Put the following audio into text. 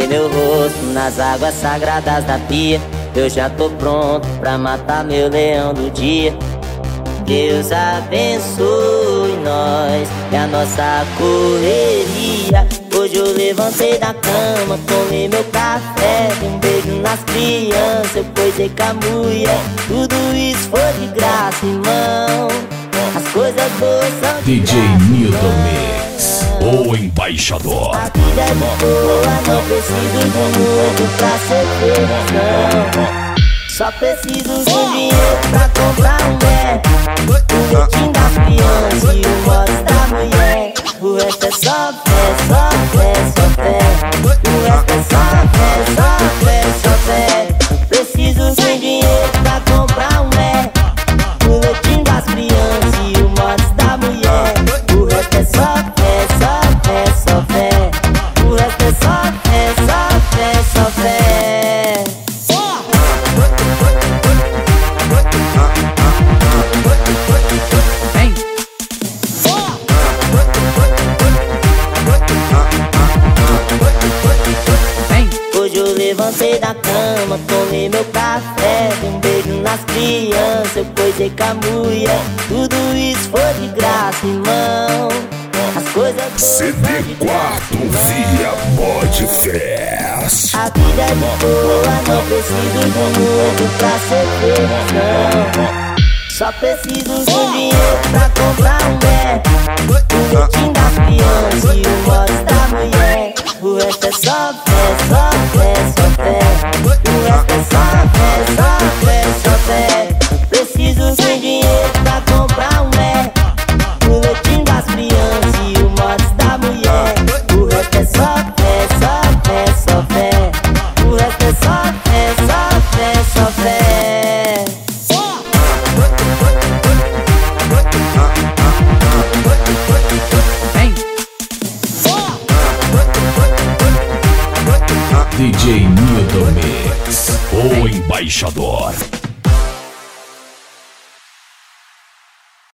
Lavei meu rosto nas águas sagradas da pia. Eu já tô pronto pra matar meu leão do dia. Deus abençoe nós e a nossa correria. Hoje eu levantei da cama, tomei meu café, dei um beijo nas crianças, eu coisei com a mulher. Tudo isso foi de graça, irmão. As coisas boas são de DJ graça, Nilton Mix, o embaixador. a vida é de boa, não preciso de muito pra ser feliz, não. Só preciso de dinheiro pra comprar um Mac, o leitinho das crianças e o mods da mulher. O resto é só fé, só fé, só fé. O resto é só fé, só fé, só fé. Preciso de dinheiro pra comprar um Mac, o leitinho das crianças e o mods da mulher. O resto é só fé, só fé, só fé. O resto é só fé, só fé, só fé. Hoje eu levantei da cama, tomei meu café, dei um beijo nas crianças, eu coisei com a mulher. Tudo isso foi de graça, irmão. As coisas boas são de CD4 via Modfest. A vida é de boa, não preciso de muito pra ser feliz, não. Só preciso de dinheiro pra comprar um Mac, o leitinho das crianças e o mods da mulher. O resto é só fé, só fé, só fé. O resto é só fé, só fé, só fé. Preciso de dinheiro pra comprar um Mac, o leitinho das crianças e o mods da mulher. O resto é só fé, só fé, só fé. O resto é só fé, só fé, só fé. DJ Nilton Mix, o embaixador.